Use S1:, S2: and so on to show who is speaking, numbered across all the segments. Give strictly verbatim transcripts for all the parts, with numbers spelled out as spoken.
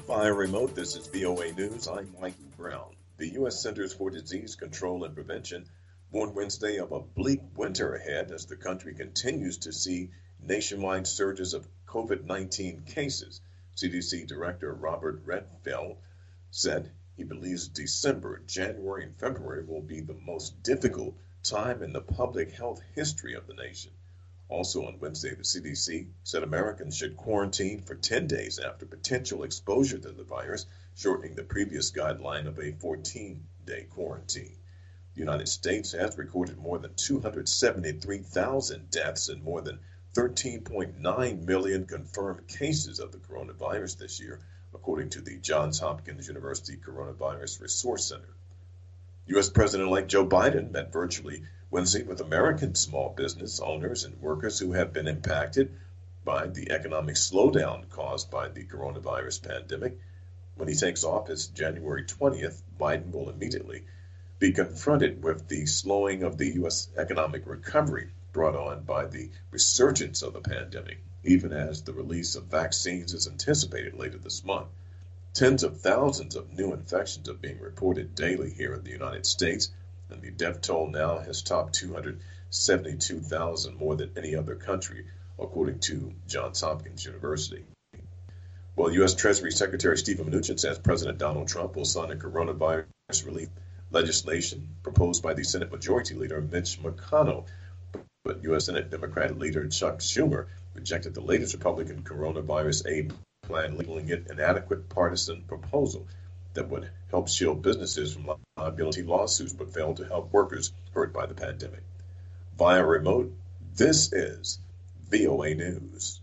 S1: Via remote, this is V O A News. I'm Michael Brown. The U S Centers for Disease Control and Prevention warned Wednesday of a bleak winter ahead as the country continues to see nationwide surges of COVID nineteen cases. C D C Director Robert Redfield said he believes December, January, and February will be the most difficult time in the public health history of the nation. Also on Wednesday, the C D C said Americans should quarantine for ten days after potential exposure to the virus, shortening the previous guideline of a fourteen-day quarantine. The United States has recorded more than two hundred seventy-three thousand deaths and more than thirteen point nine million confirmed cases of the coronavirus this year, according to the Johns Hopkins University Coronavirus Resource Center. U S President-elect Joe Biden met virtually Wednesday with American small business owners and workers who have been impacted by the economic slowdown caused by the coronavirus pandemic. When he takes office January twentieth, Biden will immediately be confronted with the slowing of the U S economic recovery brought on by the resurgence of the pandemic, even as the release of vaccines is anticipated later this month. Tens of thousands of new infections are being reported daily here in the United States, and the death toll now has topped two hundred seventy-two thousand, more than any other country, according to Johns Hopkins University. Well, U S Treasury Secretary Steven Mnuchin says President Donald Trump will sign a coronavirus relief legislation proposed by the Senate Majority Leader Mitch McConnell, but U S Senate Democratic Leader Chuck Schumer rejected the latest Republican coronavirus aid plan, labeling it an inadequate partisan proposal that would help shield businesses from liability lawsuits but failed to help workers hurt by the pandemic. Via remote, this is V O A News.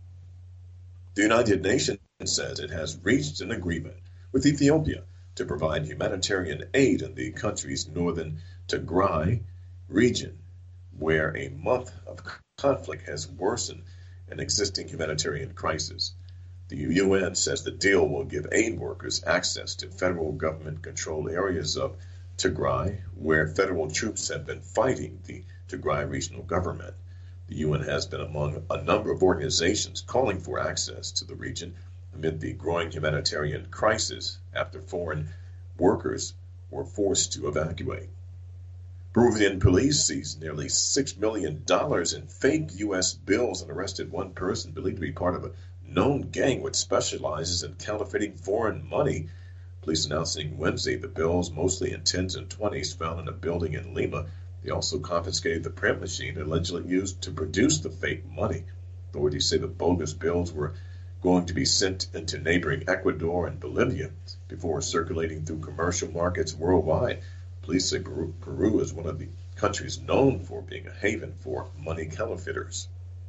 S1: The United Nations says it has reached an agreement with Ethiopia to provide humanitarian aid in the country's northern Tigray region, where a month of conflict has worsened an existing humanitarian crisis. The U N says the deal will give aid workers access to federal government-controlled areas of Tigray, where federal troops have been fighting the Tigray regional government. The U N has been among a number of organizations calling for access to the region amid the growing humanitarian crisis after foreign workers were forced to evacuate. Peruvian police seized nearly six million dollars in fake U S bills and arrested one person believed to be part of a known gang which specializes in counterfeiting foreign money. Police announcing Wednesday the bills, mostly in tens and twenties, found in a building in Lima. They also confiscated the print machine allegedly used to produce the fake money. Authorities say the bogus bills were going to be sent into neighboring Ecuador and Bolivia before circulating through commercial markets worldwide. Police say Peru, Peru is one of the countries known for being a haven for money counterfeiters.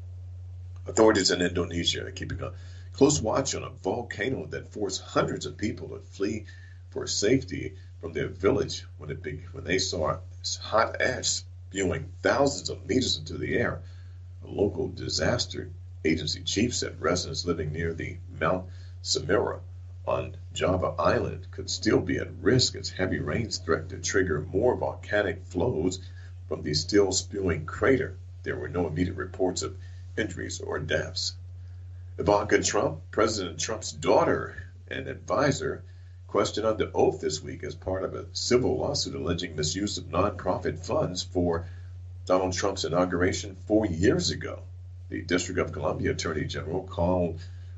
S1: Authorities in Indonesia are keeping a close watch on a volcano that forced hundreds of people to flee for safety from their village when it be, when they saw hot ash spewing thousands of meters into the air. A local disaster agency chief said residents living near the Mount Semeru on Java Island could still be at risk as heavy rains threaten to trigger more volcanic flows from the still spewing crater. There were no immediate reports of injuries or deaths. Ivanka Trump, President Trump's daughter and advisor, questioned under oath this week as part of a civil lawsuit alleging misuse of nonprofit funds for Donald Trump's inauguration four years ago. The District of Columbia Attorney General Carl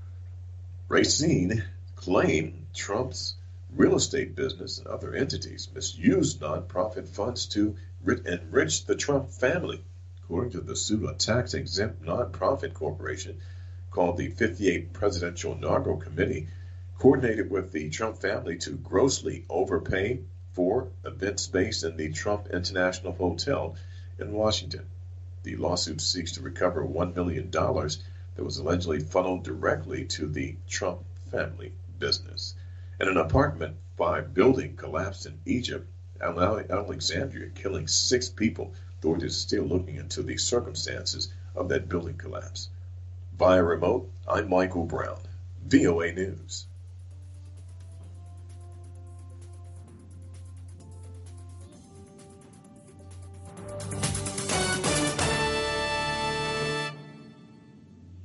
S1: Racine claimed Trump's real estate business and other entities misused nonprofit funds to enrich the Trump family. According to the suit, a tax-exempt nonprofit corporation called the fifty-eighth Presidential Inaugural Committee coordinated with the Trump family to grossly overpay for event space in the Trump International Hotel in Washington. The lawsuit seeks to recover one million dollars that was allegedly funneled directly to the Trump family business. And an apartment five building collapsed in Egypt, Alexandria, killing six people. Authorities are still looking into the circumstances of that building collapse. Via remote, I'm Michael Brown, V O A News.